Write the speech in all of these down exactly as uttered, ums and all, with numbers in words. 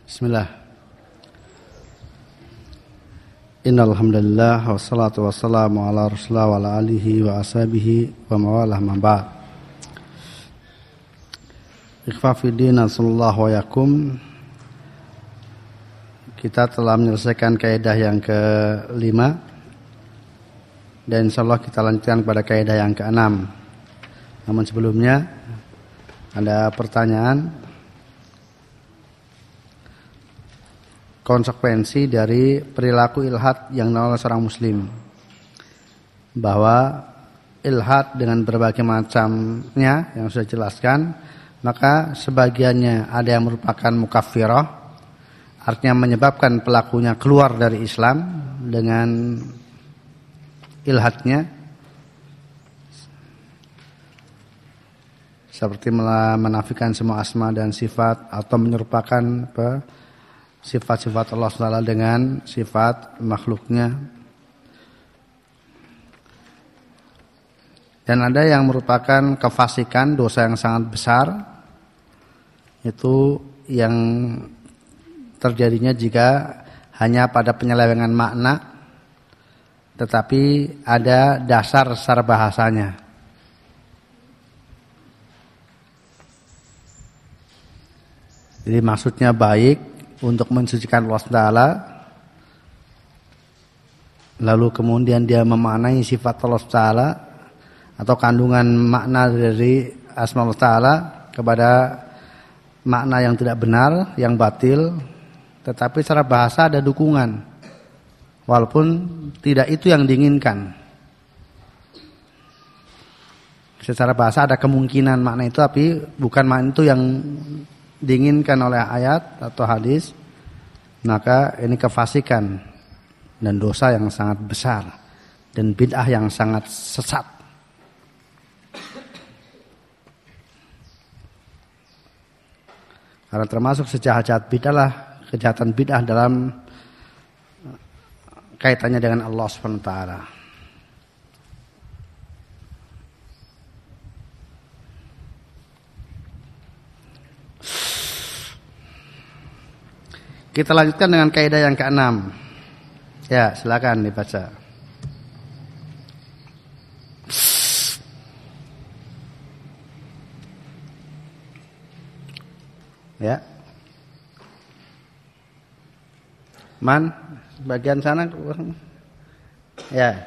Bismillah. Innal hamdalillah wassalatu wassalamu ala Rasulillah wa ala alihi wa ashabihi wa mawalah ma ba'd. Ikhwa fi din, sallallahu wa yakum. Kita telah menyelesaikan kaidah yang kelima dan insyaallah kita lanjutkan pada kaidah yang keenam. Namun sebelumnya ada pertanyaan konsekuensi dari perilaku ilhad yang dilakukan oleh seorang muslim, bahwa ilhad dengan berbagai macamnya yang sudah dijelaskan, maka sebagiannya ada yang merupakan mukaffirah, artinya menyebabkan pelakunya keluar dari Islam dengan ilhadnya, seperti menafikan semua asma dan sifat atau menyerupakan apa, sifat-sifat Allah subhanahu wa taala dengan sifat makhluknya. Dan ada yang merupakan kefasikan, dosa yang sangat besar, itu yang terjadinya jika hanya pada penyelewengan makna, tetapi ada dasar secara bahasanya. Jadi maksudnya baik untuk mensucikan Allah subhanahu wa taala, lalu kemudian dia memaknai sifat Allah subhanahu wa taala atau kandungan makna dari asma Allah taala kepada makna yang tidak benar, yang batil, tetapi secara bahasa ada dukungan walaupun tidak itu yang diinginkan. Secara bahasa ada kemungkinan makna itu, tapi bukan makna itu yang diinginkan oleh ayat atau hadis, maka ini kefasikan dan dosa yang sangat besar dan bid'ah yang sangat sesat. Karena termasuk sejahat-jahat bid'ah lah kejahatan bid'ah dalam kaitannya dengan Allah subhanahu wa taala. Kita lanjutkan dengan kaidah yang keenam. Ya, silakan dibaca. Ya. Man, bagian sana. Ya.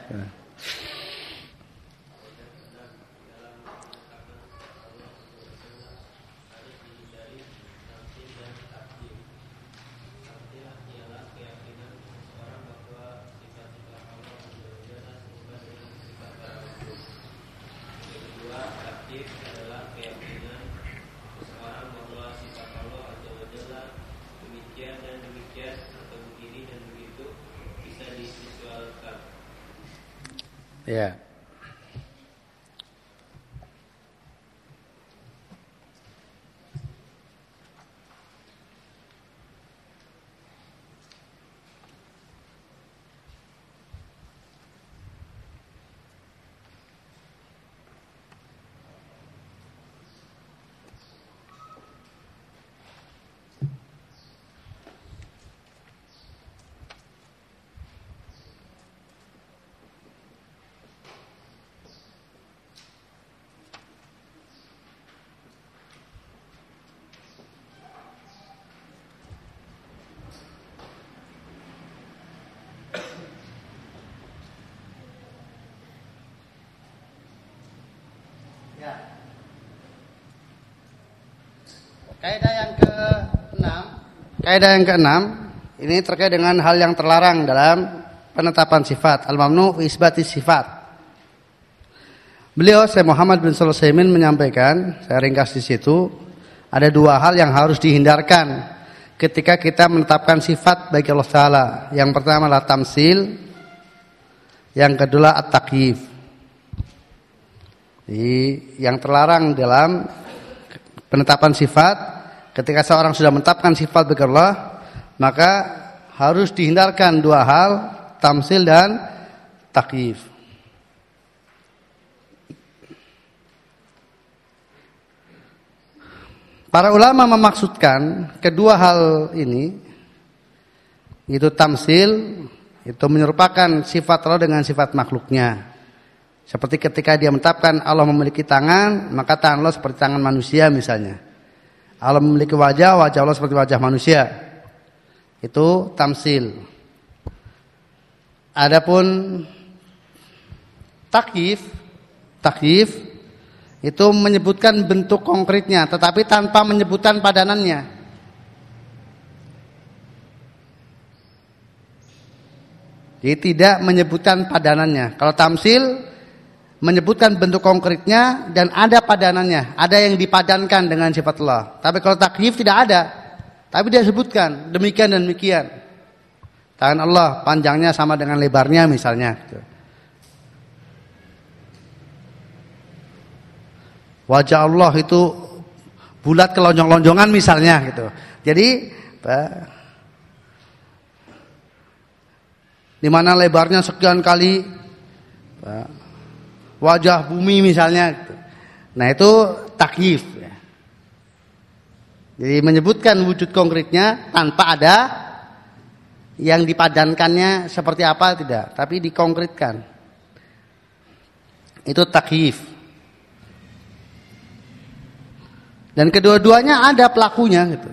Ya. Kaidah yang keenam, kaidah yang keenam ini terkait dengan hal yang terlarang dalam penetapan sifat, al-mamnu fi isbati sifat. Beliau Syekh Muhammad bin Shalih Al-Utsaimin menyampaikan, saya ringkas di situ, ada dua hal yang harus dihindarkan ketika kita menetapkan sifat bagi Allah Taala. Yang pertama adalah tamsil, yang kedua at-takyif. Jadi yang terlarang dalam penetapan sifat, ketika seorang sudah menetapkan sifat bagi Allah, maka harus dihindarkan dua hal, tamsil dan takyif. Para ulama memaksudkan kedua hal ini, itu tamsil, itu menyerupakan sifat Allah dengan sifat makhluknya. Seperti ketika dia menetapkan Allah memiliki tangan, maka tangan Allah seperti tangan manusia misalnya. Allah memiliki wajah, wajah Allah seperti wajah manusia. Itu tamsil. Adapun takyif, takyif itu menyebutkan bentuk konkretnya tetapi tanpa menyebutkan padanannya. Jadi tidak menyebutkan padanannya. Kalau tamsil menyebutkan bentuk konkretnya dan ada padanannya, ada yang dipadankan dengan sifat Allah. Tapi kalau takyif tidak ada, tapi dia sebutkan demikian dan demikian. Tangan Allah panjangnya sama dengan lebarnya misalnya. Wajah Allah itu bulat kelonjong-lonjongan misalnya gitu. Jadi di mana lebarnya sekian kali wajah bumi misalnya. Nah itu takyif. Jadi menyebutkan wujud konkretnya tanpa ada yang dipadankannya seperti apa tidak, tapi dikonkretkan. Itu takyif. Dan kedua-duanya ada pelakunya gitu.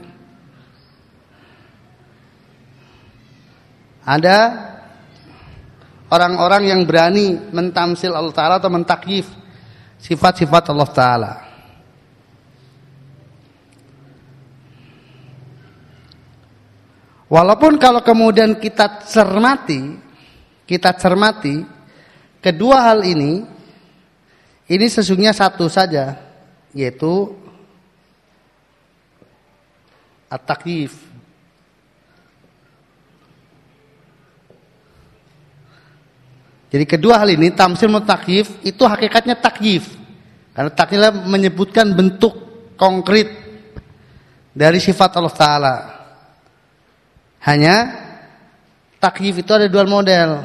Ada orang-orang yang berani mentamsil Allah Ta'ala atau mentakyif sifat-sifat Allah Ta'ala. Walaupun kalau kemudian kita cermati, kita cermati kedua hal ini, ini sesungguhnya satu saja, yaitu at-takyif. Jadi kedua hal ini, tamsil dan takyif, itu hakikatnya takyif. Karena takyif menyebutkan bentuk konkret dari sifat Allah Ta'ala. Hanya takyif itu ada dua model.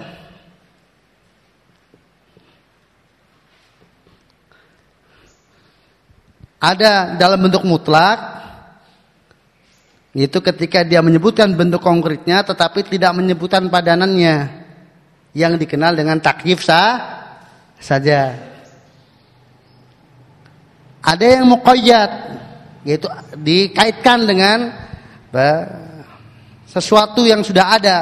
Ada dalam bentuk mutlak, yaitu ketika dia menyebutkan bentuk konkretnya tetapi tidak menyebutkan padanannya, yang dikenal dengan takyif sah saja. Ada yang muqayyad, yaitu dikaitkan dengan sesuatu yang sudah ada,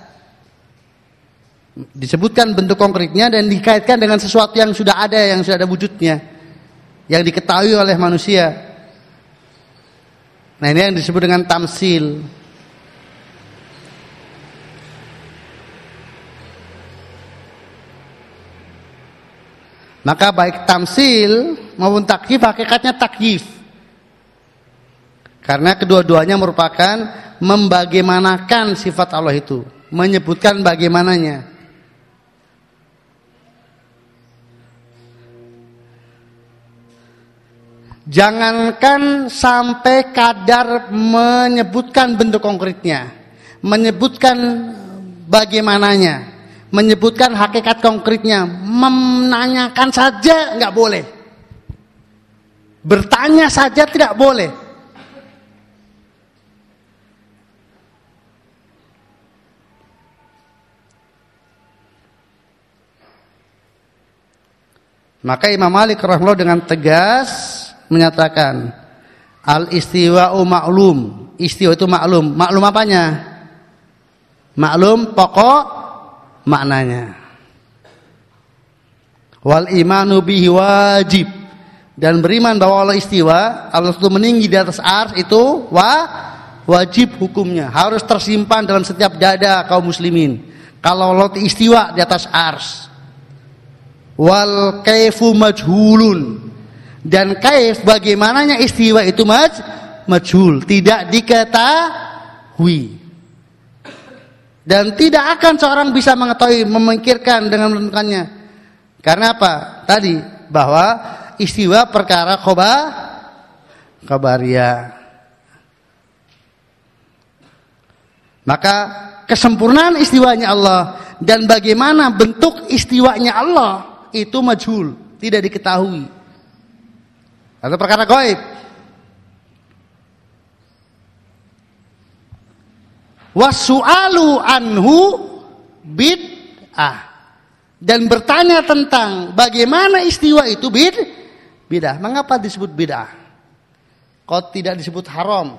disebutkan bentuk konkretnya dan dikaitkan dengan sesuatu yang sudah ada, yang sudah ada wujudnya, yang diketahui oleh manusia. Nah ini yang disebut dengan tamsil. Maka baik tamsil maupun takyif hakikatnya takyif. Karena kedua-duanya merupakan membagaimanakan sifat Allah itu, menyebutkan bagaimananya. Jangankan sampai kadar menyebutkan bentuk konkretnya, menyebutkan bagaimananya, menyebutkan hakikat konkretnya, menanyakan saja nggak boleh, bertanya saja tidak boleh. Maka Imam Malik rahimahullah dengan tegas menyatakan al-istiwa'u ma'lum. Istiwa itu maklum. Maklum apanya? Maklum pokok maknanya. Wal imanu bihi wajib. Dan beriman bahwa Allah istiwa, Allah itu meninggi di atas ars, itu wa wajib hukumnya. Harus tersimpan dalam setiap dada kaum muslimin. Kalau Allah istiwa di atas ars. Wal kaifu majhulun, dan kaif bagaimananya istiwa itu maj majhul, tidak diketahui, dan tidak akan seorang bisa mengetahui, memikirkan dengan menentukannya. Karena apa? Tadi bahwa istiwa perkara khobar khabariyah. Maka kesempurnaan istiwanya Allah dan bagaimana bentuk istiwanya Allah itu majhul, tidak diketahui, atau perkara gaib. Wasu'alu anhu bid'ah. Dan bertanya tentang bagaimana istiwa itu bid, bid'ah. Mengapa disebut bid'ah? Kok tidak disebut haram?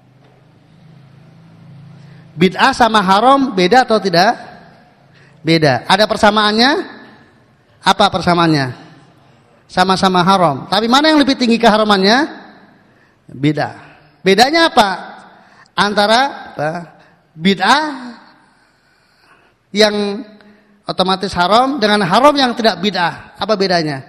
Bid'ah sama haram beda atau tidak? Beda. Ada persamaannya? Apa persamaannya? Sama-sama haram. Tapi mana yang lebih tinggi keharamannya? Bid'ah. Bedanya apa? Antara apa? Bid'ah yang otomatis haram dengan haram yang tidak bid'ah. Apa bedanya?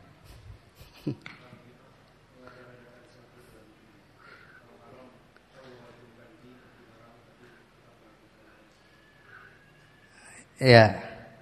Ya.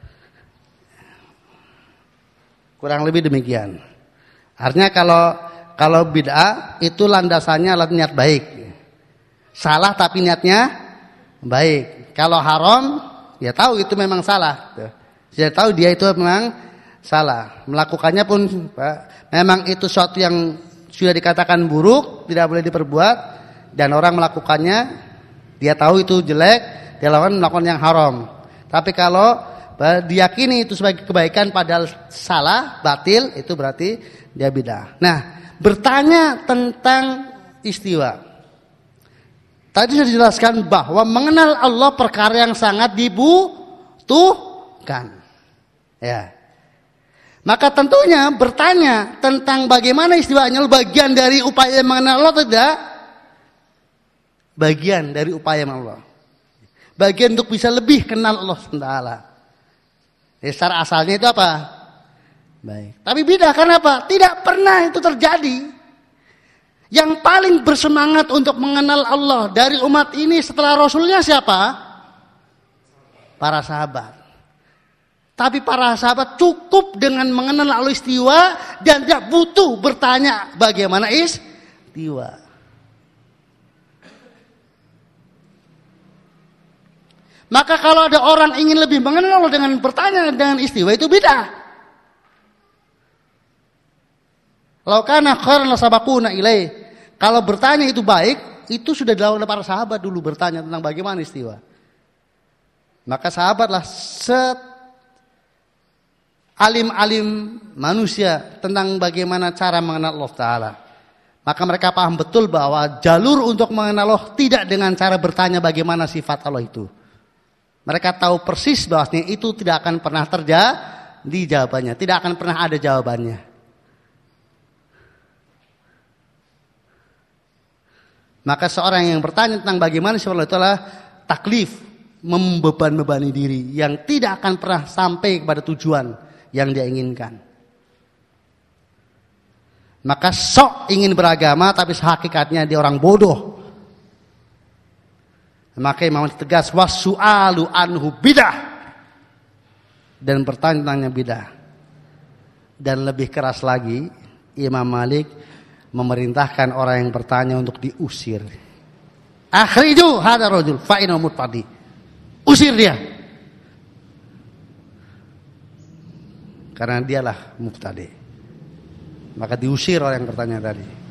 Kurang lebih demikian. Artinya kalau kalau bid'ah itu landasannya adalah niat baik. Salah tapi niatnya baik. Kalau haram, ya tahu itu memang salah. Dia tahu dia itu memang salah. Melakukannya pun memang itu sesuatu yang sudah dikatakan buruk, tidak boleh diperbuat, dan orang melakukannya, dia tahu itu jelek, dia lakukan melakukan yang haram. Tapi kalau diyakini itu sebagai kebaikan padahal salah, batil, itu berarti dia bid'ah. Nah, bertanya tentang istiwa. Tadi sudah dijelaskan bahwa mengenal Allah perkara yang sangat dibutuhkan. Ya. Maka tentunya bertanya tentang bagaimana istiwanya bagian dari upaya mengenal Allah tidak? Bagian dari upaya mengenal Allah. Bagian untuk bisa lebih kenal Allah subhanahu wa taala. Ya, secara asalnya itu apa? Baik. Tapi beda karena apa? Tidak pernah itu terjadi. Yang paling bersemangat untuk mengenal Allah dari umat ini setelah Rasulnya siapa? Para sahabat. Tapi para sahabat cukup dengan mengenal Allah istiwa dan tidak butuh bertanya bagaimana istiwa. Maka kalau ada orang ingin lebih mengenal Allah dengan bertanya dengan istiwa, itu bid'ah. Law kana khairan lasabaquna ilaih. Kalau bertanya itu baik, itu sudah dilakukan oleh para sahabat dulu bertanya tentang bagaimana istiwa. Maka sahabatlah set alim-alim manusia tentang bagaimana cara mengenal Allah Ta'ala. Maka mereka paham betul bahwa jalur untuk mengenal Allah tidak dengan cara bertanya bagaimana sifat Allah itu. Mereka tahu persis bahwasanya itu tidak akan pernah terjadi jawabannya, tidak akan pernah ada jawabannya. Maka seorang yang bertanya tentang bagaimana sifat Allah itu adalah taklif, membeban-bebani diri yang tidak akan pernah sampai kepada tujuan yang dia inginkan. Maka sok ingin beragama tapi hakikatnya dia orang bodoh. Maka Imam Malik tegas wasu'alu anhu bidah, dan bertanya tentangnya bidah. Dan lebih keras lagi, Imam Malik memerintahkan orang yang bertanya untuk diusir. Akhriju hadza rajul fa innahu mubtadi. Usir dia. Karena dialah mubtadi. Maka diusir orang yang bertanya tadi.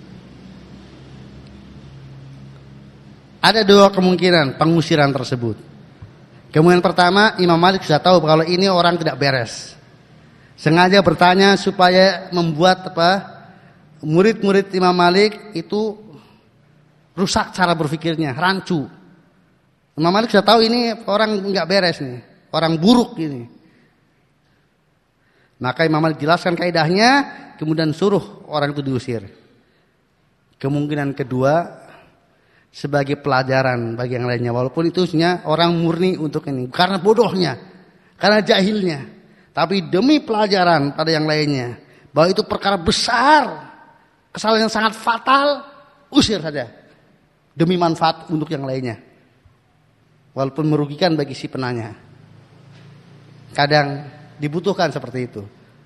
Ada dua kemungkinan pengusiran tersebut. Kemungkinan pertama, Imam Malik sudah tahu kalau ini orang tidak beres. Sengaja bertanya supaya membuat apa? Murid-murid Imam Malik itu rusak cara berpikirnya, rancu. Imam Malik sudah tahu ini orang nggak beres nih, orang buruk ini. Maka Imam Malik jelaskan kaidahnya, kemudian suruh orang itu diusir. Kemungkinan kedua, sebagai pelajaran bagi yang lainnya, walaupun itu sebenarnya orang murni untuk ini, karena bodohnya, karena jahilnya, tapi demi pelajaran pada yang lainnya, bahwa itu perkara besar, kesalahan yang sangat fatal, usir saja demi manfaat untuk yang lainnya, walaupun merugikan bagi si penanya. Kadang dibutuhkan seperti itu.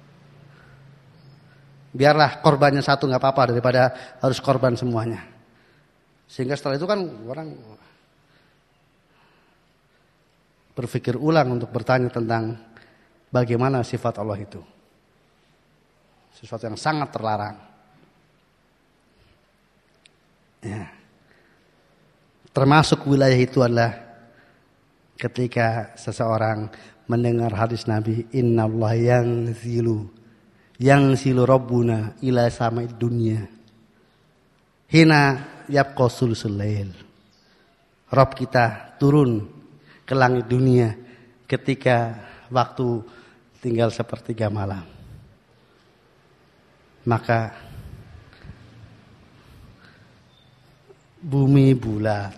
Biarlah korbannya satu nggak apa-apa daripada harus korban semuanya. Sehingga setelah itu kan orang berpikir ulang untuk bertanya tentang bagaimana sifat Allah itu. Sesuatu yang sangat terlarang. Ya. termasuk wilayah itu adalah ketika seseorang mendengar hadis Nabi, innallaha yanzilu yanzilu rabbuna ila sama'id dunya hina yabqa sulusul lail. Rabb kita turun ke langit dunia ketika waktu tinggal sepertiga malam. Maka bumi bulat,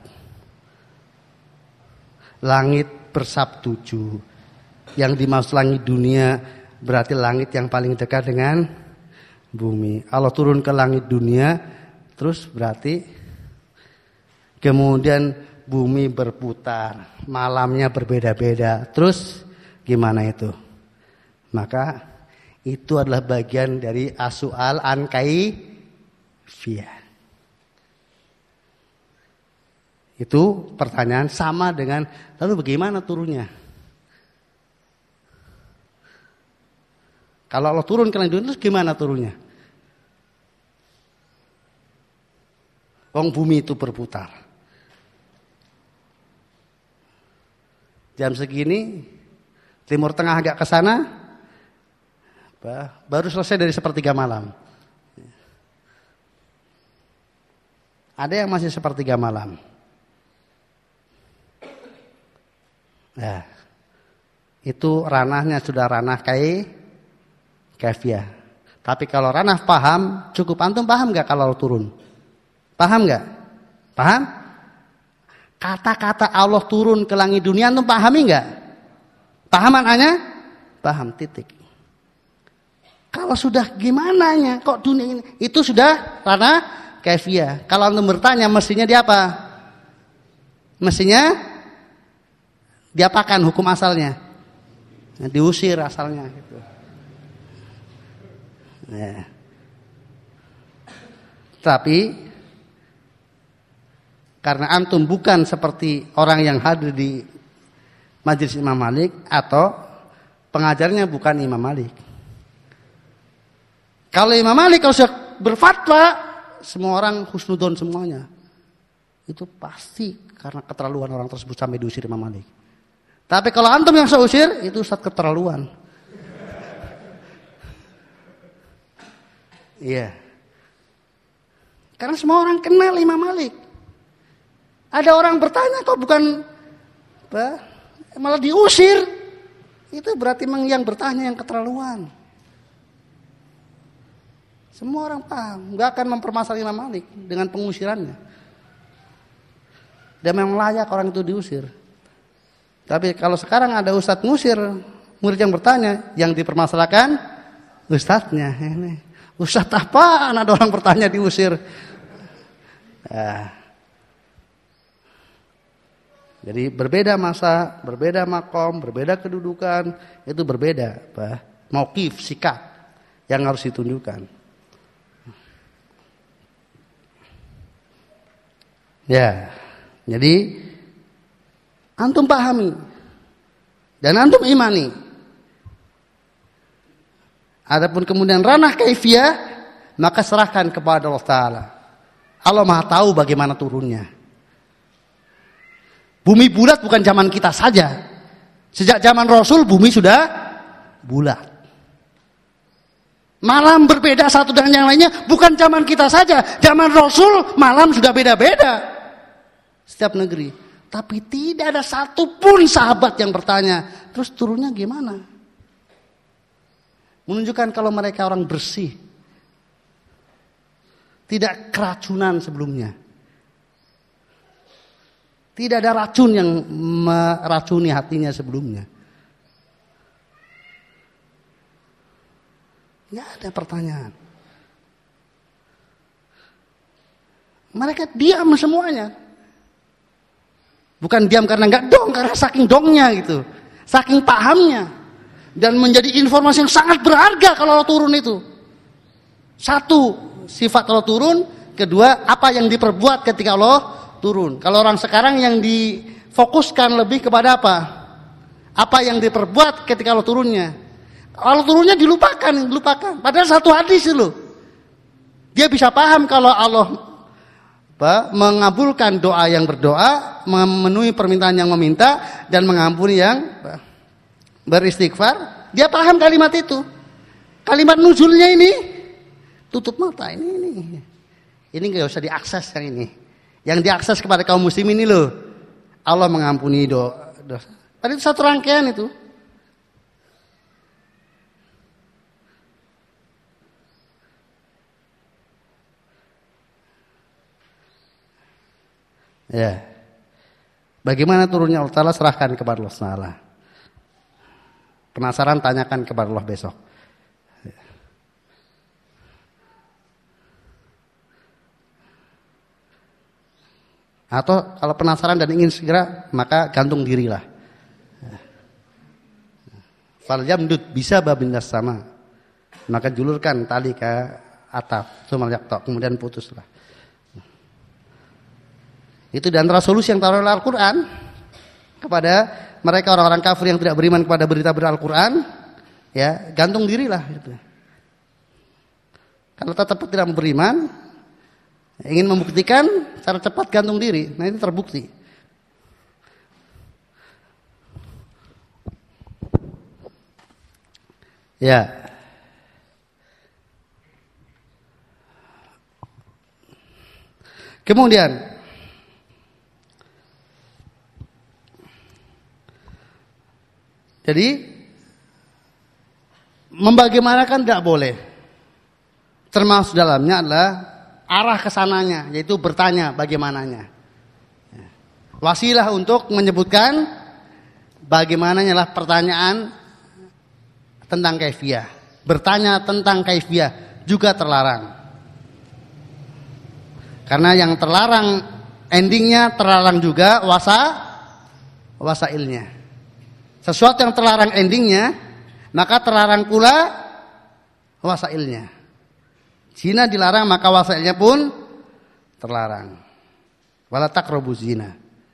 langit bersab tujuh. Yang dimaksud langit dunia berarti langit yang paling dekat dengan bumi. Allah turun ke langit dunia, terus berarti kemudian bumi berputar, malamnya berbeda-beda. Terus gimana itu? Maka itu adalah bagian dari as-su'al an kaifiyah. Itu pertanyaan sama dengan lalu bagaimana turunnya? Kalau Allah turun ke langit dunia, terus gimana turunnya? Wong bumi itu berputar. Jam segini, timur tengah agak ke sana, baru selesai dari sepertiga malam. Ada yang masih sepertiga malam. Nah, itu ranahnya sudah ranah kai kaifiyah. Tapi kalau ranah paham, cukup antum paham nggak kalau turun? Paham nggak? Paham? Kata-kata Allah turun ke langit dunia antum pahami nggak? Paham maknanya? Paham, titik. Kalau sudah gimana ya? Kok dunia ini? Itu sudah ranah kaifiyah. Kalau antum bertanya mestinya dia apa? Mestinya diapakan hukum asalnya? Nah, diusir asalnya gitu. Nah. Tapi karena antum bukan seperti orang yang hadir di majelis Imam Malik atau pengajarnya bukan Imam Malik. Kalau Imam Malik kalau sudah berfatwa, semua orang husnudon semuanya. Itu pasti karena keterlaluan orang tersebut sampai diusir Imam Malik. Tapi kalau antum yang saya usir, itu Ustaz keterlaluan. Iya. Karena semua orang kenal Imam Malik. Ada orang bertanya kok bukan apa, malah diusir. Itu berarti memang yang bertanya yang keterlaluan. Semua orang paham, enggak akan mempermasalahkan Imam Malik dengan pengusirannya. Dan memang layak orang itu diusir. Tapi kalau sekarang ada ustadz ngusir, murid yang bertanya, yang dipermasalahkan ustadznya. Ini ustadz apaan ada orang bertanya diusir? Nah. Jadi berbeda masa, berbeda makom, berbeda kedudukan, itu berbeda, apa? Mauqif, sikap yang harus ditunjukkan. Ya, jadi antum pahami dan antum imani. Adapun kemudian ranah kaifiyah, maka serahkan kepada Allah Ta'ala. Allah Maha tahu bagaimana turunnya. Bumi bulat bukan zaman kita saja. Sejak zaman Rasul bumi sudah bulat. Malam berbeda satu dengan yang lainnya bukan zaman kita saja. Zaman Rasul malam sudah beda-beda. Setiap negeri. Tapi tidak ada satupun sahabat yang bertanya, terus turunnya gimana? Menunjukkan kalau mereka orang bersih. Tidak keracunan sebelumnya. Tidak ada racun yang meracuni hatinya sebelumnya. Tidak ada pertanyaan. Mereka diam semuanya. Bukan diam karena enggak dong, karena saking dongnya gitu. Saking pahamnya. Dan menjadi informasi yang sangat berharga kalau Allah turun itu. Satu, sifat Allah turun. Kedua, apa yang diperbuat ketika Allah turun. Kalau orang sekarang yang difokuskan lebih kepada apa? Apa yang diperbuat ketika Allah turunnya. Allah turunnya dilupakan, dilupakan. Padahal satu hadis itu. Dia bisa paham kalau Allah apa, mengabulkan doa yang berdoa, memenuhi permintaan yang meminta, dan mengampuni yang apa, beristighfar. Dia paham kalimat itu. Kalimat nuzulnya ini tutup mata ini ini. Ini nggak usah diakses yang ini. Yang diakses kepada kaum muslim ini loh. Allah mengampuni dosa. Tadi itu satu rangkaian itu. Ya. Bagaimana turunnya Allah Ta'ala, serahkan kepada Allah Ta'ala. Penasaran, tanyakan kepada Allah besok. Atau kalau penasaran dan ingin segera, maka gantung dirilah. Falyamdud bisa babindas sama. Maka julurkan tali ke atap, kemudian putuslah. Itu di antara solusi yang taruh oleh Al-Quran kepada mereka orang-orang kafir yang tidak beriman kepada berita-berita Al-Quran. Ya, gantung dirilah. Gitu. Kalau tetap tidak beriman, ingin membuktikan, cara cepat gantung diri. Nah, ini terbukti. Ya. Kemudian jadi membagaimanakan tidak boleh. Termasuk dalamnya adalah arah kesananya, yaitu bertanya bagaimananya. Wasilah untuk menyebutkan bagaimananya lah pertanyaan tentang kaifiyah. Bertanya tentang kaifiyah juga terlarang. Karena yang terlarang endingnya, terlarang juga wasa wasailnya. Sesuatu yang terlarang endingnya, maka terlarang pula wasailnya. Zina dilarang, maka wasailnya pun terlarang. Wala taqrabu zina.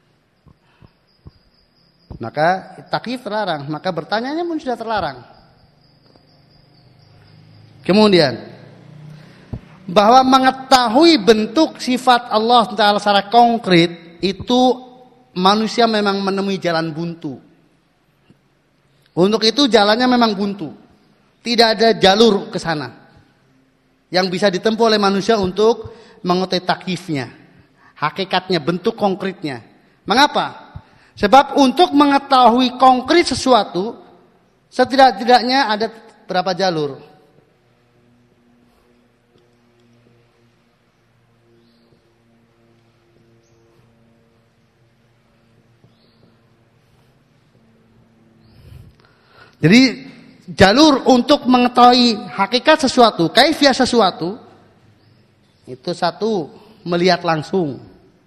Maka takyif terlarang, maka bertanyanya pun sudah terlarang. Kemudian bahwa mengetahui bentuk sifat Allah Taala secara konkret itu manusia memang menemui jalan buntu. Untuk itu jalannya memang buntu. Tidak ada jalur ke sana yang bisa ditempuh oleh manusia untuk mengetahui takyifnya, hakikatnya, bentuk konkretnya. Mengapa? Sebab untuk mengetahui konkret sesuatu, setidak-tidaknya ada berapa jalur? Jadi jalur untuk mengetahui hakikat sesuatu, kaifiyah sesuatu, itu satu, melihat langsung.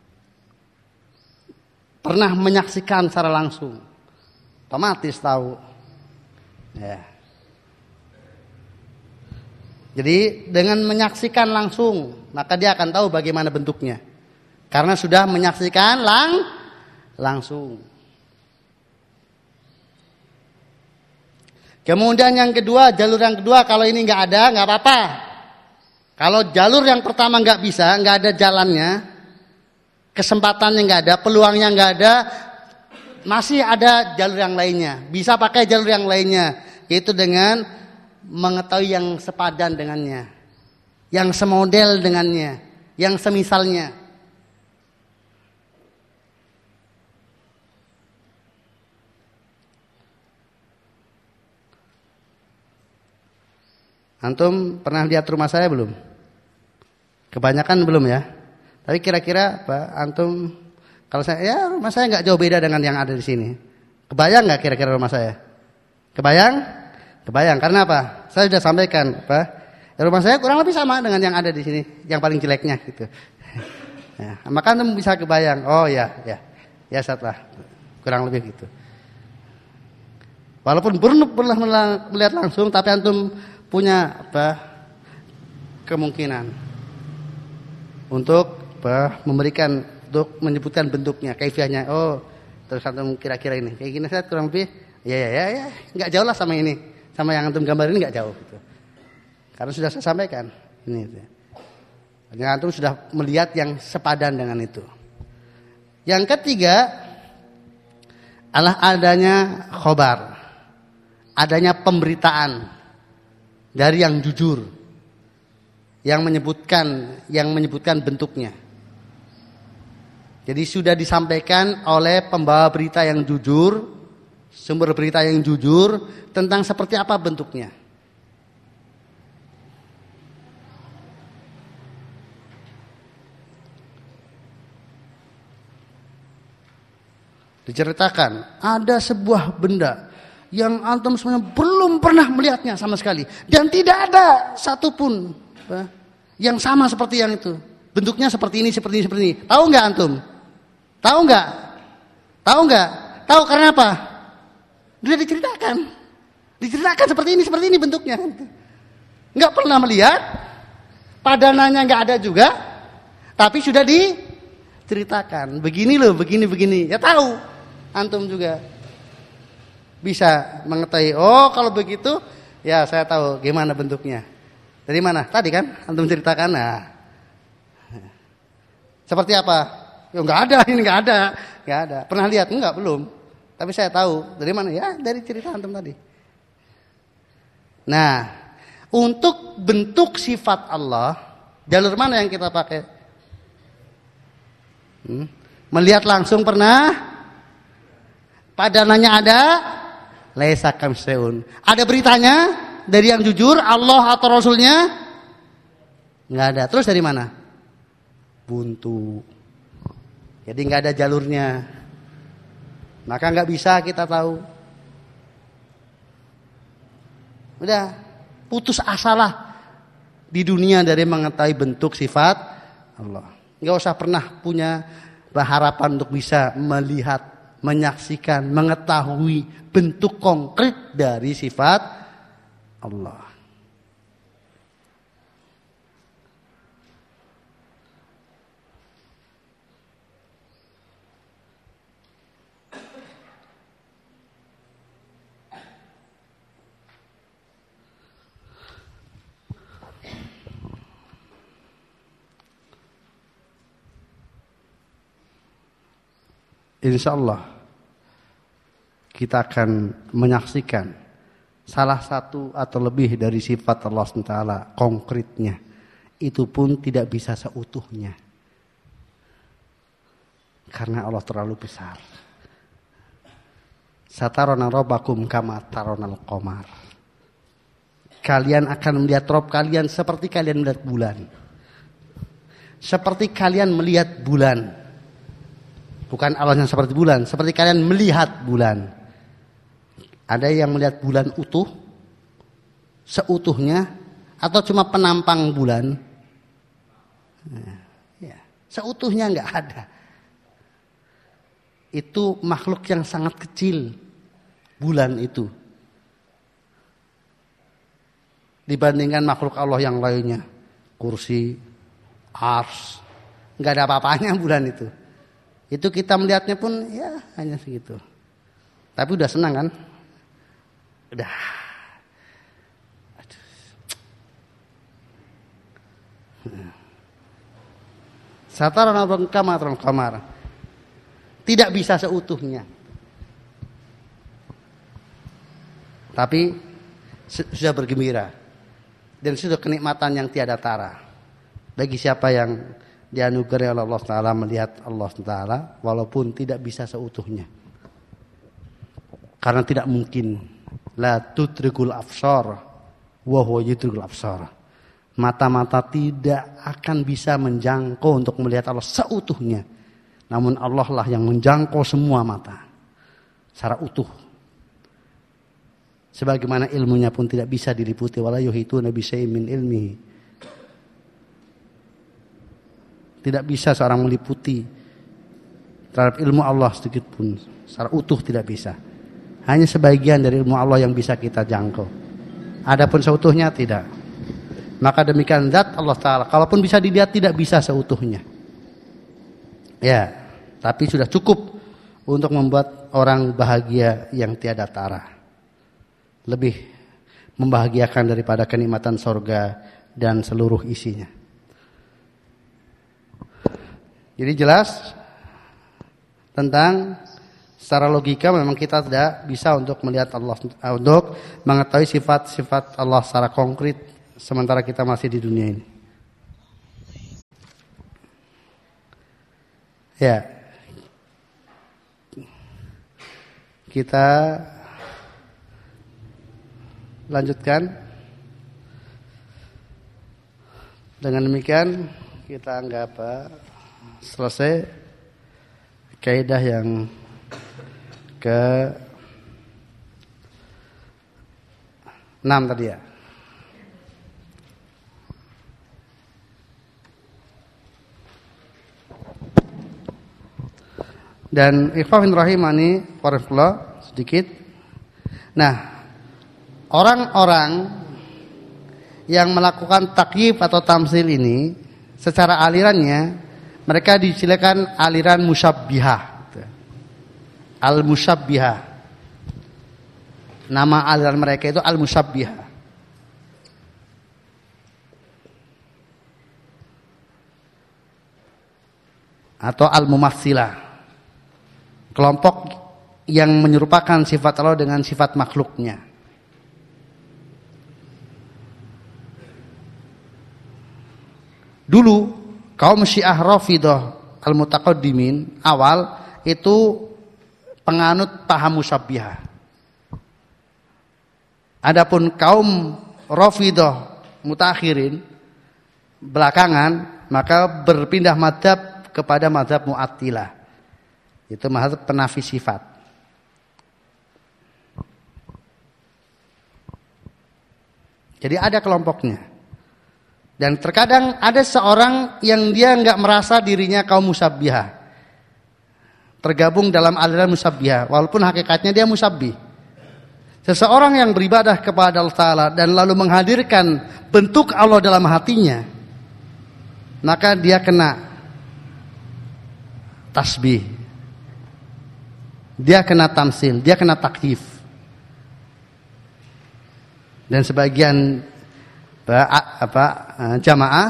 Pernah menyaksikan secara langsung. Otomatis tahu. Ya. Jadi dengan menyaksikan langsung, maka dia akan tahu bagaimana bentuknya. Karena sudah menyaksikan lang langsung. Kemudian yang kedua, jalur yang kedua, kalau ini nggak ada, nggak apa-apa. Kalau jalur yang pertama nggak bisa, nggak ada jalannya, kesempatannya nggak ada, peluangnya nggak ada, masih ada jalur yang lainnya. Bisa pakai jalur yang lainnya, yaitu dengan mengetahui yang sepadan dengannya, yang semodel dengannya, yang semisalnya. Antum pernah lihat rumah saya belum? Kebanyakan belum ya. Tapi kira-kira Pak antum, kalau saya, ya rumah saya nggak jauh beda dengan yang ada di sini. Kebayang nggak kira-kira rumah saya? Kebayang? Kebayang. Karena apa? Saya sudah sampaikan, Pak. Ya, rumah saya kurang lebih sama dengan yang ada di sini, yang paling jeleknya gitu. Ya, maka antum bisa kebayang. Oh ya, ya, ya setelah kurang lebih gitu. Walaupun belum pernah melihat langsung, tapi antum punya apa kemungkinan untuk apa, memberikan, untuk menyebutkan bentuknya, kaifiyahnya. Oh, terus antum kira-kira ini kayak gini, saya kurang lebih ya ya ya ya nggak jauh lah sama ini, sama yang antum gambar ini nggak jauh gitu. Karena sudah saya sampaikan ini gitu. Yang antum sudah melihat yang sepadan dengan itu. Yang ketiga adalah adanya khobar, adanya pemberitaan dari yang jujur, yang menyebutkan, yang menyebutkan bentuknya. Jadi sudah disampaikan oleh pembawa berita yang jujur, sumber berita yang jujur tentang seperti apa bentuknya. Diceritakan ada sebuah benda yang antum sebenarnya belum pernah melihatnya sama sekali, dan tidak ada satupun yang sama seperti yang itu. Bentuknya seperti ini, seperti ini, seperti ini. Tahu nggak antum? Tahu nggak? Tahu nggak? Tahu karena apa? Sudah diceritakan, diceritakan seperti ini, seperti ini bentuknya. Nggak pernah melihat, padanannya nggak ada juga, tapi sudah diceritakan. Begini loh, begini, begini. Ya tahu. Antum juga bisa mengetahui, oh kalau begitu ya saya tahu gimana bentuknya. Dari mana? Tadi kan antum ceritakan. Nah, seperti apa? Ya enggak ada, ini enggak ada. Enggak ada. Pernah lihat? Enggak, belum. Tapi saya tahu. Dari mana? Ya dari cerita antum tadi. Nah, untuk bentuk sifat Allah, jalur mana yang kita pakai? Hmm? Melihat langsung pernah? Padanannya ada, laisa kamseun. Ada beritanya dari yang jujur, Allah atau Rasulnya? Nggak ada. Terus dari mana? Buntu. Jadi nggak ada jalurnya. Maka nggak bisa kita tahu. Udah, putus asalah di dunia dari mengetahui bentuk sifat Allah. Nggak usah pernah punya harapan untuk bisa melihat, menyaksikan, mengetahui bentuk konkret dari sifat Allah. Insya Allah kita akan menyaksikan salah satu atau lebih dari sifat Allah subhanahu wa taala konkretnya. Itu pun tidak bisa seutuhnya. Karena Allah terlalu besar. Satarona rabbakum kama taronal qamar. Kalian akan melihat Rabb kalian seperti kalian melihat bulan. Seperti kalian melihat bulan. Bukan Allah yang seperti bulan, seperti kalian melihat bulan. Ada yang melihat bulan utuh, seutuhnya, atau cuma penampang bulan. Nah, ya, seutuhnya nggak ada. Itu makhluk yang sangat kecil, bulan itu. Dibandingkan makhluk Allah yang lainnya, kursi, ars, nggak ada apa-apanya bulan itu. Itu kita melihatnya pun ya hanya segitu. Tapi udah senang kan? Udah. Satarana kamar kamar. Tidak bisa seutuhnya. Tapi sudah bergembira. Dan sudah kenikmatan yang tiada tara. Bagi siapa yang dianugerahi oleh Allah Taala melihat Allah Taala walaupun tidak bisa seutuhnya. Karena tidak mungkin la tudrikul absar wa huwa yudrikul absar. Mata-mata tidak akan bisa menjangkau untuk melihat Allah seutuhnya. Namun Allah lah yang menjangkau semua mata secara utuh. Sebagaimana ilmunya pun tidak bisa diliputi wala yuhituna bi syai'in min ilmihi. Tidak bisa seorang meliputi terhadap ilmu Allah sedikit pun. Secara utuh tidak bisa. Hanya sebagian dari ilmu Allah yang bisa kita jangkau. Adapun seutuhnya tidak. Maka demikian zat Allah Ta'ala. Kalaupun bisa dilihat tidak bisa seutuhnya. Ya, tapi sudah cukup untuk membuat orang bahagia yang tiada tara. Lebih membahagiakan daripada kenikmatan sorga dan seluruh isinya. Jadi jelas tentang secara logika memang kita tidak bisa untuk melihat Allah, untuk mengetahui sifat-sifat Allah secara konkret sementara kita masih di dunia ini. Ya. Kita lanjutkan. Dengan demikian kita anggap selesai kaidah yang ke enam tadi ya. Dan ikhwan rahimani warahmatullah sedikit. Nah, orang-orang yang melakukan takyif atau tamsil ini secara alirannya mereka disilakan aliran musyabbihah. Al-musyabbihah. Nama aliran mereka itu al-musyabbihah. Atau al-mumatsilah. Kelompok yang menyerupakan sifat Allah dengan sifat makhluknya. Dulu kaum Syiah Rafidhah al-mutaqaddimin awal itu penganut paham musyabbihah. Adapun kaum Rafidhah mutakhirin belakangan maka berpindah mazhab kepada mazhab Mu'attilah. Itu mazhab penafi sifat. Jadi ada kelompoknya. Dan terkadang ada seorang yang dia enggak merasa dirinya kaum musyabbihah. Tergabung dalam aliran musyabbihah walaupun hakikatnya dia musyabbih. Seseorang yang beribadah kepada Allah Ta'ala dan lalu menghadirkan bentuk Allah dalam hatinya, maka dia kena tasbih. Dia kena tamsil, dia kena takyif. Dan sebagian apa, apa jamaah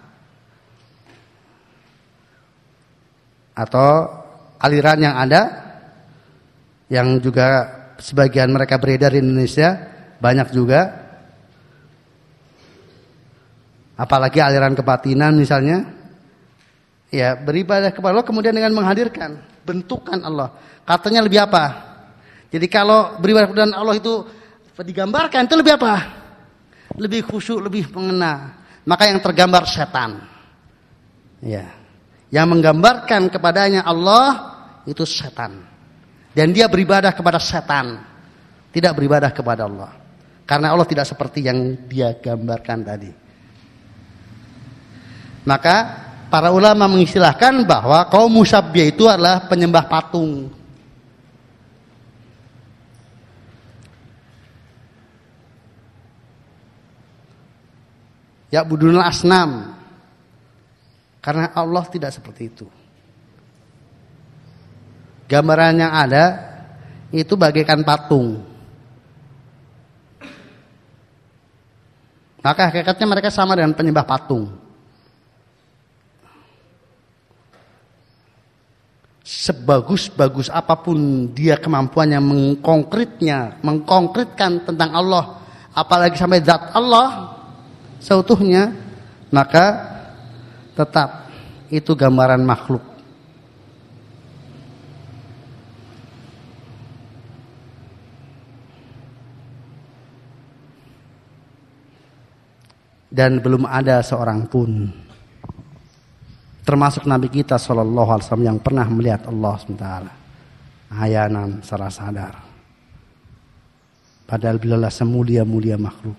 atau aliran yang ada yang juga sebagian mereka beredar di Indonesia banyak juga, apalagi aliran kebatinan misalnya, ya beribadah kepada Allah kemudian dengan menghadirkan bentukan Allah. Katanya lebih apa? Jadi kalau beribadah kepada Allah itu digambarkan itu lebih apa? Lebih khusyuk, lebih mengena. Maka yang tergambar setan. Ya. Yang menggambarkan kepadanya Allah itu setan. Dan dia beribadah kepada setan. Tidak beribadah kepada Allah. Karena Allah tidak seperti yang dia gambarkan tadi. Maka para ulama mengistilahkan bahwa kaum musyabbih itu adalah penyembah patung. Ya budunal asnam. Karena Allah tidak seperti itu. Gambaran yang ada itu bagaikan patung. Maka hakikatnya mereka sama dengan penyembah patung. Sebagus-bagus apapun dia kemampuannya mengkonkretnya, mengkonkretkan tentang Allah, apalagi sampai zat Allah seutuhnya, maka tetap itu gambaran makhluk. Dan belum ada seorang pun, termasuk Nabi kita Shallallahu Alaihi Wasallam, yang pernah melihat Allah subhanahu wa taala hayanan secara sadar. Padahal beliau semulia-mulia makhluk.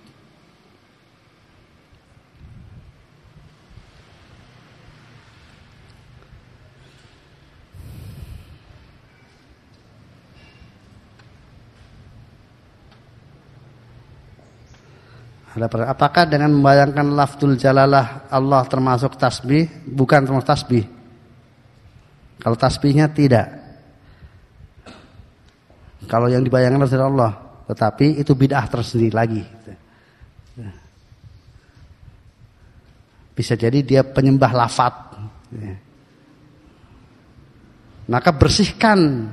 Apakah dengan membayangkan lafzul jalalah Allah termasuk tasbih? Bukan termasuk tasbih. Kalau tasbihnya tidak. Kalau yang dibayangkan adalah Allah, tetapi itu bid'ah tersendiri lagi. Bisa jadi dia penyembah lafaz. Maka bersihkan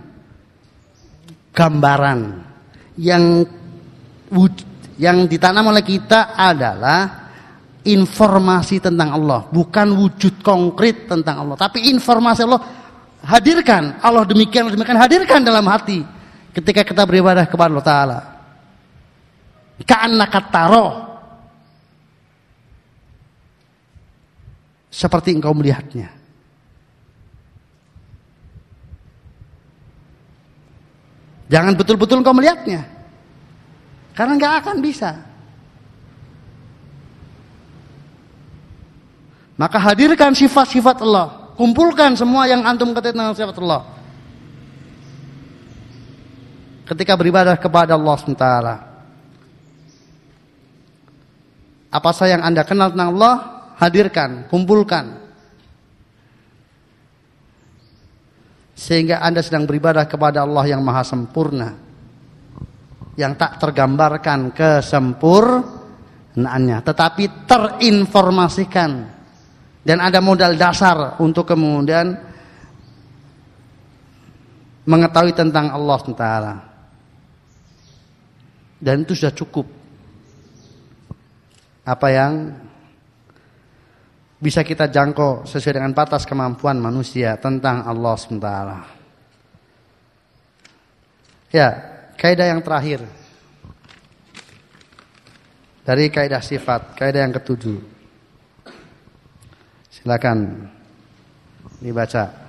gambaran yang yang ditanam oleh kita adalah informasi tentang Allah, bukan wujud konkret tentang Allah, tapi informasi Allah. Hadirkan Allah demikian demikian, hadirkan dalam hati ketika kita beribadah kepada Allah Ta'ala. Ka'annaka taroh, seperti engkau melihatnya. Jangan betul-betul engkau melihatnya, karena nggak akan bisa. Maka hadirkan sifat-sifat Allah, kumpulkan semua yang antum ketahui tentang sifat Allah ketika beribadah kepada Allah subhanahu wa taala. Apa saja yang anda kenal tentang Allah, hadirkan, kumpulkan, sehingga anda sedang beribadah kepada Allah yang maha sempurna, yang tak tergambarkan kesempurnaannya, tetapi terinformasikan. Dan ada modal dasar untuk kemudian mengetahui tentang Allah subhanahu wa taala. Dan itu sudah cukup. Apa yang bisa kita jangkau sesuai dengan batas kemampuan manusia tentang Allah subhanahu wa taala. Ya, kaidah yang terakhir dari kaidah sifat, kaidah yang ketujuh. Silakan dibaca.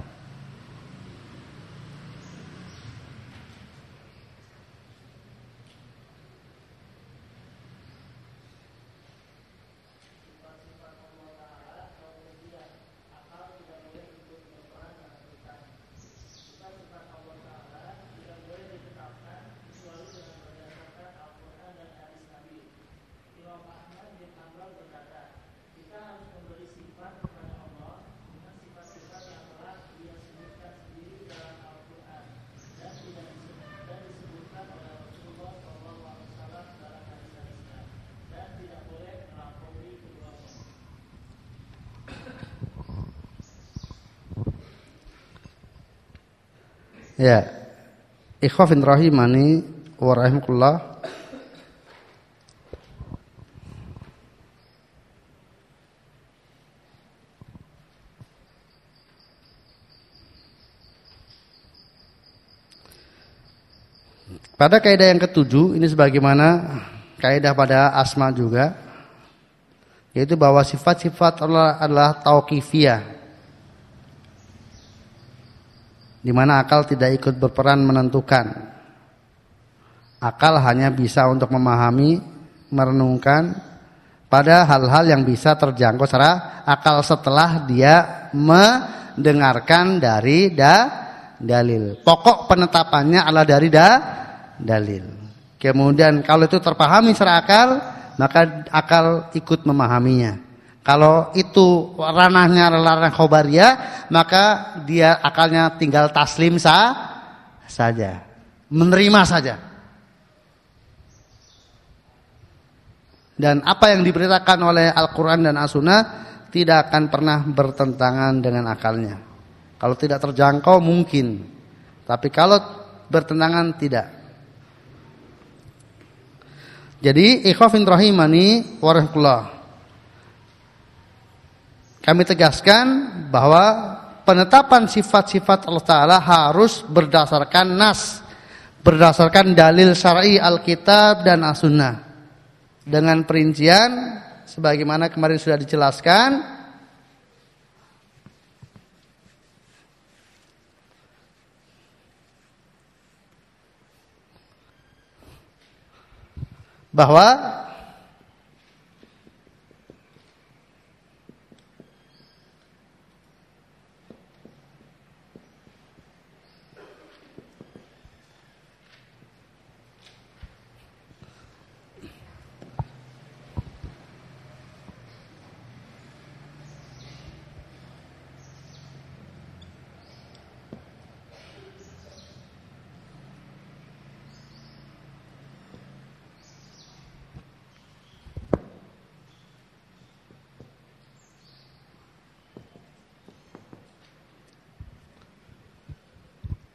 Ya, ikhwafin rahimani wa rahimakumullah. Pada kaidah yang ketujuh, ini sebagaimana kaidah pada asma juga, yaitu bahwa sifat-sifat Allah adalah tauqifiyah, di mana akal tidak ikut berperan menentukan. Akal hanya bisa untuk memahami, merenungkan pada hal-hal yang bisa terjangkau secara akal setelah dia mendengarkan dari da, dalil. Pokok penetapannya adalah dari da, dalil. Kemudian kalau itu terpahami secara akal, maka akal ikut memahaminya. Kalau itu ranahnya adalah ranah khobariyah, maka dia akalnya tinggal taslim sah saja, menerima saja. Dan apa yang diberitakan oleh Al-Quran dan As-Sunnah tidak akan pernah bertentangan dengan akalnya. Kalau tidak terjangkau mungkin, tapi kalau bertentangan tidak. Jadi ikhwafin rahimani wa rahmatullah, kami tegaskan bahwa penetapan sifat-sifat Allah Ta'ala harus berdasarkan nas, berdasarkan dalil syar'i Alkitab dan As-Sunnah, dengan perincian sebagaimana kemarin sudah dijelaskan, bahwa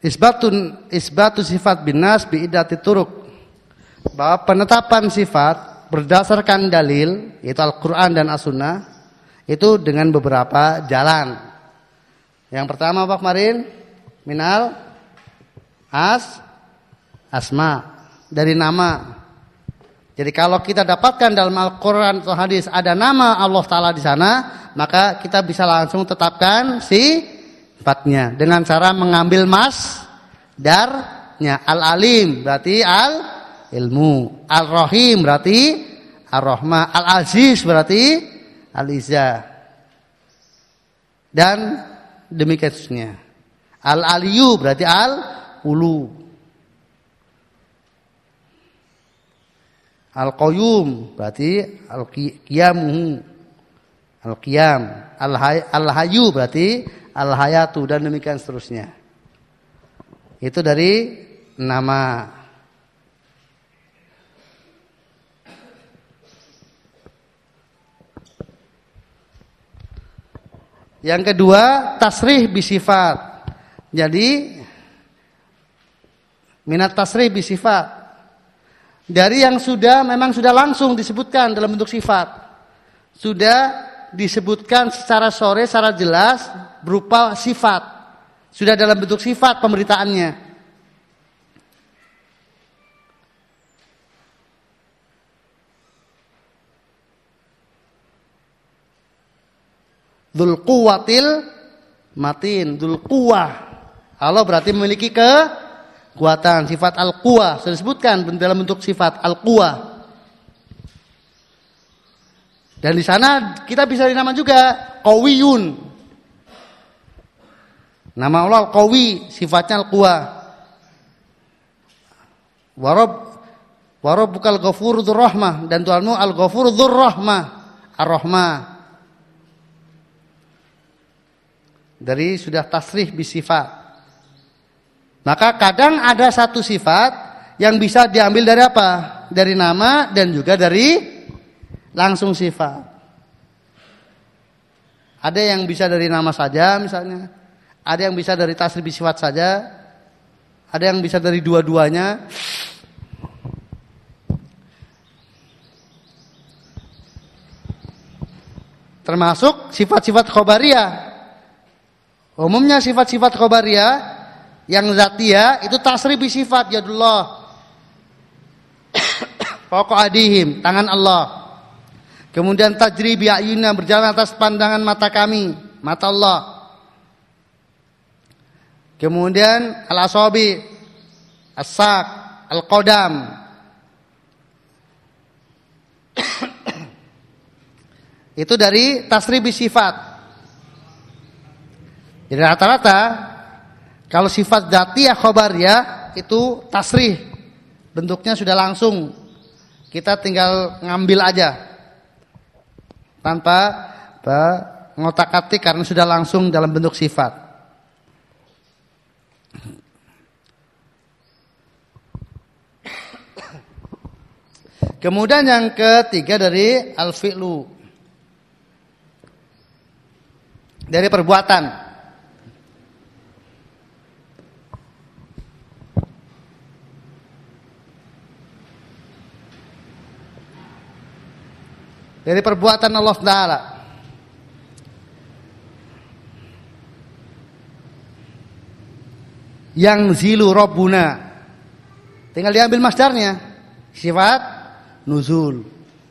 isbatun isbatu sifat binas biidati turuk, bahwa penetapan sifat berdasarkan dalil yaitu Al-Qur'an dan As-Sunnah itu dengan beberapa jalan. Yang pertama apa kemarin? Minal as asma, dari nama. Jadi kalau kita dapatkan dalam Al-Qur'an atau hadis ada nama Allah Ta'ala di sana, maka kita bisa langsung tetapkan si sifatnya dengan cara mengambil mas darnya. Al-Alim berarti al-ilmu, Al-Rahim berarti Ar-Rahmah, Al-Aziz berarti Al-Izzah, dan demikian seterusnya. Al-Aliyu berarti Al-Ulu, Al-Qayyum berarti Al-Qiyamuhu, Al-Qiyam, Al-Hayyu berarti Al-Hayatu, dan demikian seterusnya. Itu dari nama. Yang kedua, tasrih bisifat. Jadi minat tasrih bisifat, dari yang sudah memang sudah langsung disebutkan dalam bentuk sifat, sudah disebutkan secara sore, secara jelas berupa sifat, sudah dalam bentuk sifat pemberitaannya. Dzul quwwatil matin, dzul quwwah, Allah berarti memiliki kekuatan, sifat al-quwwah sudah disebutkan dalam bentuk sifat al-quwwah. Dan di sana kita bisa dinama juga Qawiyun. Nama Allah Al-Qawi, sifatnya Al-Quwa. Warob Warobukal Ghafur Dzur Rahmah, dan Tuhanmu Al-Ghafur Dzur Rahmah, Ar-Rahmah. Dari sudah tasrih bisifat. Maka kadang ada satu sifat yang bisa diambil dari apa? Dari nama dan juga dari langsung sifat. Ada yang bisa dari nama saja misalnya, ada yang bisa dari tasrih bisifat saja, ada yang bisa dari dua-duanya. Termasuk sifat-sifat khobariyah. Umumnya sifat-sifat khobariyah yang zatiyah itu tasrih bisifat, yadullah, fawqa adihim, tangan Allah. Kemudian tajri bi ayunina, berjalan atas pandangan mata kami, mata Allah. Kemudian al-asabi, as-saq, al-qadam. Itu dari tasrih bi sifat. Jadi rata-rata kalau sifat dzatiyah khobariyah itu tasrih, bentuknya sudah langsung, kita tinggal ngambil aja tanpa ngotak-atik karena sudah langsung dalam bentuk sifat. Kemudian yang ketiga dari al-fi'lu, dari perbuatan. Dari perbuatan Allah Taala. Yang zilu Rabbuna, tinggal diambil masdarnya, sifat nuzul.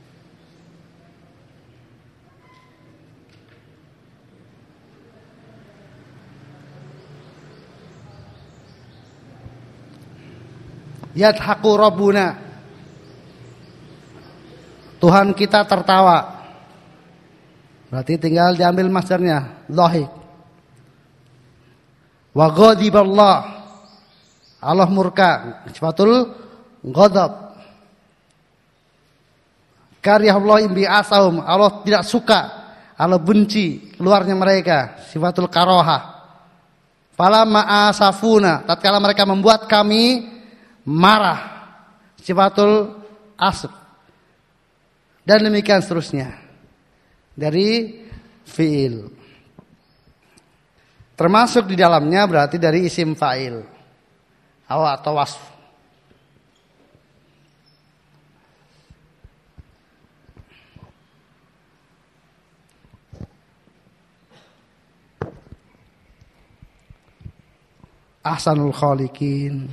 Yadhaku Rabbuna, Tuhan kita tertawa. Berarti tinggal diambil masdarnya, dhahik. Wa ghadiballah, Allah murka, sifatul ghadab. Karihullah bi asahum, Allah tidak suka, Allah benci keluarnya mereka, sifatul karohah. Fala ma'asafuna, tatkala mereka membuat kami marah, sifatul asf. Dan demikian seterusnya dari fi'il. Termasuk di dalamnya berarti dari isim fa'il. atau wasf. Ahsanul khaliqin.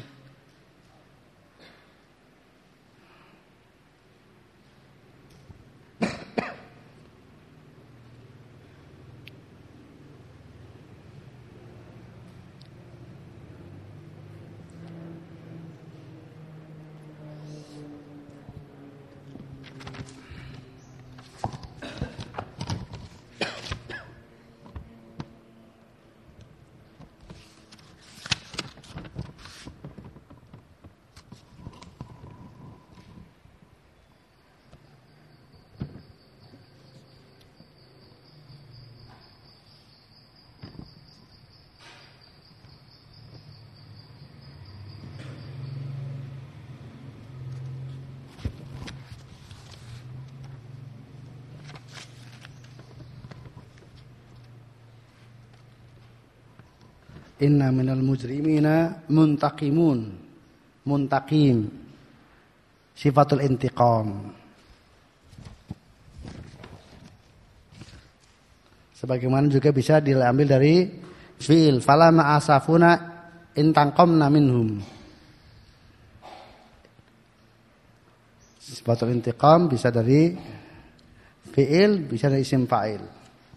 Inna minal mujrimina muntaqimun. Muntaqim. Sifatul intiqam. Sebagaimana juga bisa diambil dari fi'il falama asafuna intaqamna minhum. Sifatul intiqam bisa dari fi'il, bisa dari isim fa'il.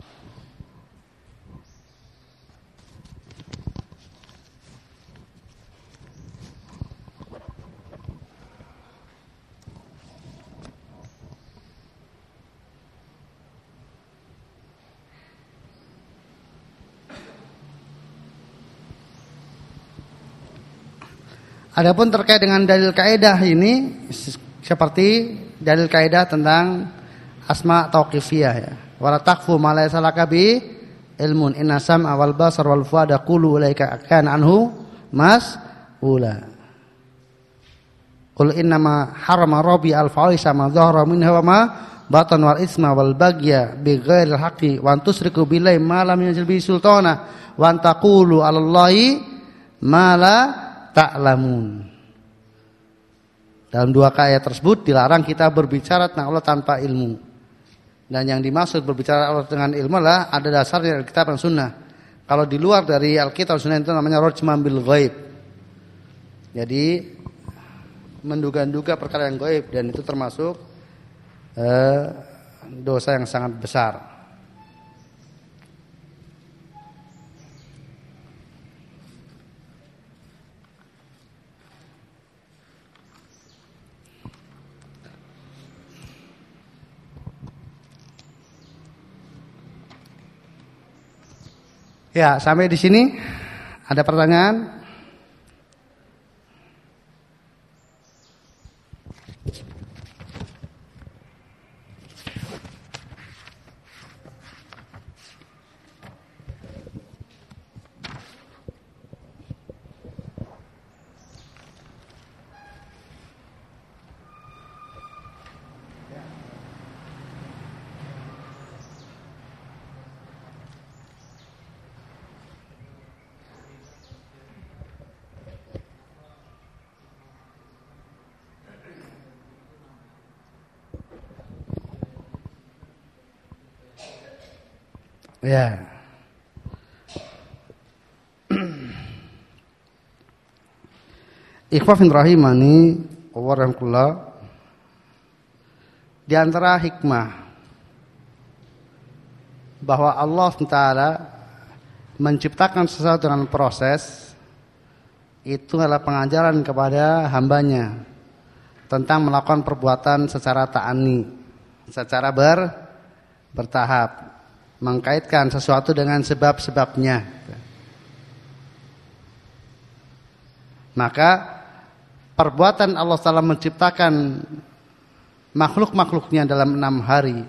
Adapun terkait dengan dalil kaidah ini seperti dalil kaidah tentang asma tauqifiyah ya. Wala taqfu ma laysa laka bi ilmun inna sam'a wal basar wal fuada qulu ulaika kana anhu mas'ula. Qul inna ma harama rabbi al fawahisha ma dhahara minha wa ma batan wal isma wal bagya bi ghairil haqqi wa tusriku billahi ma lam yunzil bihi sultana wa taqulu 'ala Allahi ma la ta'lamun. Dalam dua ayat tersebut dilarang kita berbicara tentang Allah tanpa ilmu. Dan yang dimaksud berbicara Allah dengan ilmu adalah ada dasarnya dari Alkitab dan Sunnah. Kalau di luar dari Alkitab dan Sunnah itu namanya rajman bil ghaib. Jadi menduga-duga perkara yang gaib dan itu termasuk eh, dosa yang sangat besar. Ya, sampai di sini ada pertanyaan? Ya. Ikhwafin rahimani wa rahmatullah. Di antara hikmah bahwa Allah Taala menciptakan sesuatu dengan proses, itu adalah pengajaran kepada hambanya tentang melakukan perbuatan secara ta'ani, secara ber, bertahap, mengkaitkan sesuatu dengan sebab-sebabnya. Maka perbuatan Allah Taala menciptakan makhluk-makhluknya dalam enam hari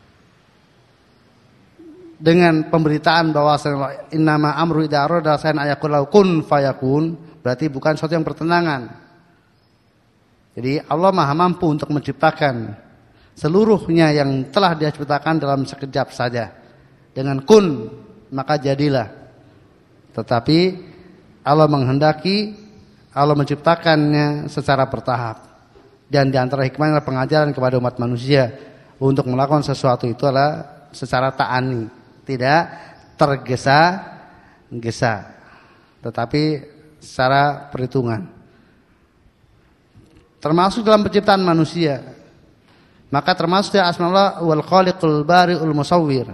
dengan pemberitaan bahwa innama amru idza arada shay'an ayaqul kun fayakun, berarti bukan sesuatu yang bertentangan. Jadi Allah Maha mampu untuk menciptakan seluruhnya yang telah Dia ciptakan dalam sekejap saja. Dengan kun maka jadilah. Tetapi Allah menghendaki Allah menciptakannya secara bertahap. Dan di antara hikmahnya pengajaran kepada umat manusia untuk melakukan sesuatu itu adalah secara ta'ani, tidak tergesa-gesa, tetapi secara perhitungan. Termasuk dalam penciptaan manusia. Maka termasuk dari asmaullah wal khaliqul bari'ul musawwir.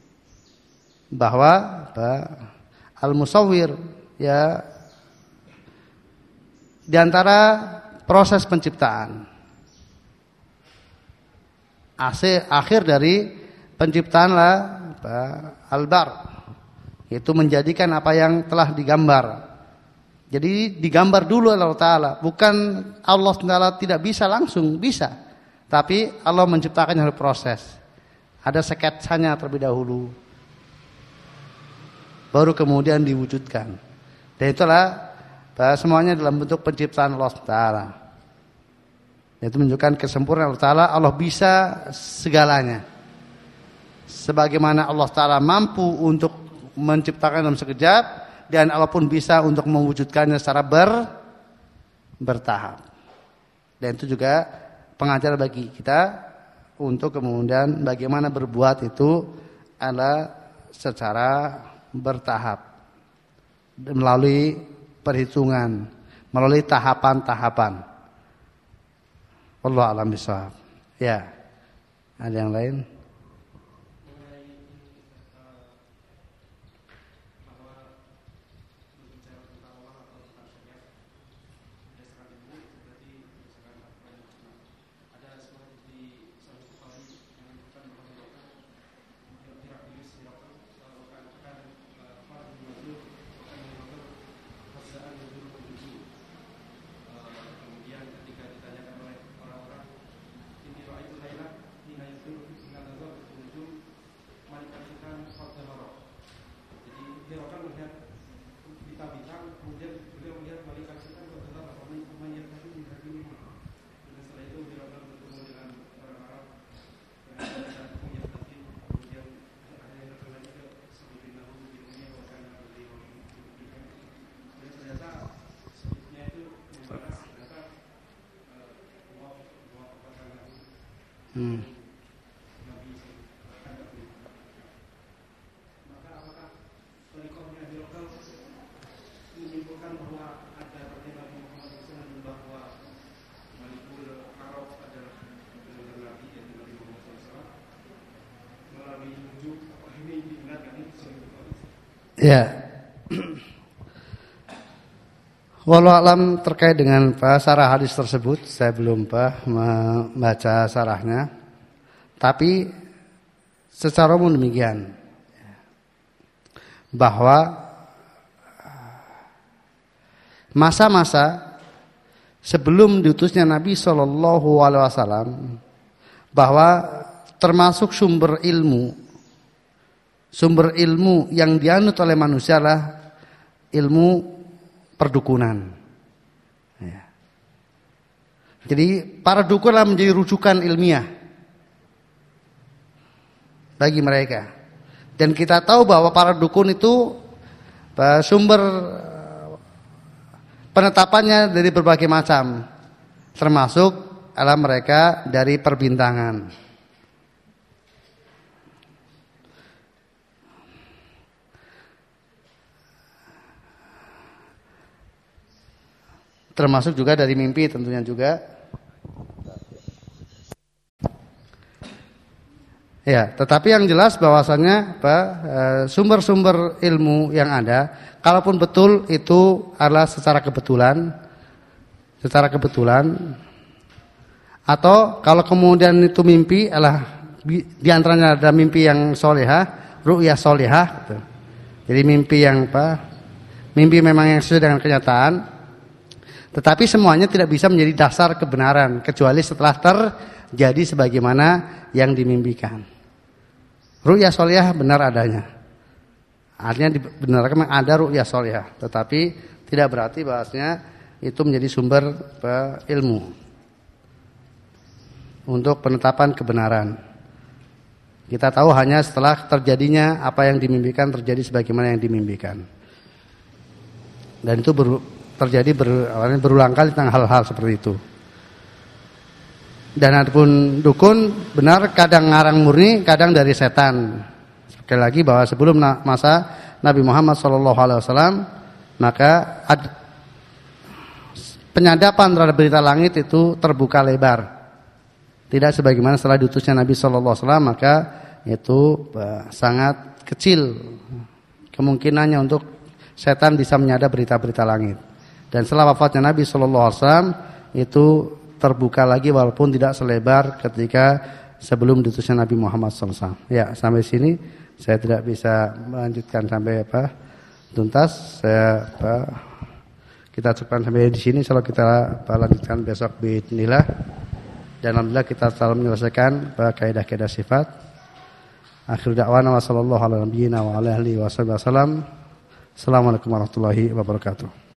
Bahwa al musawwir ya di antara proses penciptaan. Akhir dari penciptaanlah al-bar, itu menjadikan apa yang telah digambar. Jadi digambar dulu Allah Ta'ala. Bukan Allah Ta'ala tidak bisa langsung, bisa. Tapi Allah menciptakannya dari proses. Ada sketsanya terlebih dahulu. Baru kemudian diwujudkan. Dan itulah semuanya dalam bentuk penciptaan Allah Ta'ala. Itu menunjukkan kesempurnaan Allah Ta'ala. Allah bisa segalanya. Sebagaimana Allah Ta'ala mampu untuk menciptakan dalam sekejap, dan Allah pun bisa untuk mewujudkannya secara ber, bertahap. Dan itu juga pengajar bagi kita untuk kemudian bagaimana berbuat itu adalah secara bertahap, melalui perhitungan, melalui tahapan-tahapan. Wallahu a'lam bishawab. Ya, ada yang lain? Hmm. Maka apakah berikutnya direkam menyimpulkan bahwa ada pertimbangan Muhammad shallallahu alaihi wasallam bahwa Malikul Arab adalah benar Nabi yang Nabi Muhammad shallallahu alaihi wasallam melalui wujud ini dibenarkan ini sesuatu. Ya. Wallahu alam terkait dengan sarah hadis tersebut, saya belum pak membaca sarahnya. Tapi secara umum demikian, bahwa masa-masa sebelum diutusnya Nabi shallallahu alaihi wasallam, bahwa termasuk sumber ilmu, sumber ilmu yang dianut oleh manusia adalah ilmu perdukunan. Ya. Jadi para dukunlah menjadi rujukan ilmiah bagi mereka. Dan kita tahu bahwa para dukun itu sumber penetapannya dari berbagai macam, termasuk adalah mereka dari perbintangan. Termasuk juga dari mimpi tentunya juga. Ya, tetapi yang jelas bahwasannya apa, sumber-sumber ilmu yang ada, kalaupun betul itu adalah secara kebetulan, secara kebetulan, atau kalau kemudian itu mimpi adalah di antaranya ada mimpi yang solehah, ru'yah solehah, gitu. Jadi mimpi yang apa, mimpi memang yang sesuai dengan kenyataan. Tetapi semuanya tidak bisa menjadi dasar kebenaran kecuali setelah terjadi sebagaimana yang dimimpikan. Ru'yah sholihah benar adanya. Artinya dibenarkan ada ru'yah sholihah, tetapi tidak berarti bahasanya itu menjadi sumber ilmu untuk penetapan kebenaran. Kita tahu hanya setelah terjadinya apa yang dimimpikan terjadi sebagaimana yang dimimpikan. Dan itu ber terjadi ber, berulang kali tentang hal-hal seperti itu. Dan adapun dukun benar kadang ngarang murni, kadang dari setan. Sekali lagi bahwa sebelum masa Nabi Muhammad shallallahu alaihi wasallam maka ad, penyadapan terhadap berita langit itu terbuka lebar. Tidak sebagaimana setelah diutusnya Nabi shallallahu alaihi wasallam, maka itu uh, sangat kecil kemungkinannya untuk setan bisa menyadap berita-berita langit. Dan setelah wafatnya Nabi shallallahu alaihi wasallam itu terbuka lagi walaupun tidak selebar ketika sebelum diutusnya Nabi Muhammad shallallahu alaihi wasallam. Ya, sampai sini saya tidak bisa melanjutkan sampai apa tuntas. Saya apa, kita cukupkan sampai di sini. Kalau kita apa, lanjutkan besok biidznillah. Dan alhamdulillah kita telah menyelesaikan kaidah-kaidah sifat. Akhir da'wana wa sallallahu ala nabiyyina wa ala alihi wasallam. Assalamualaikum warahmatullahi wabarakatuh.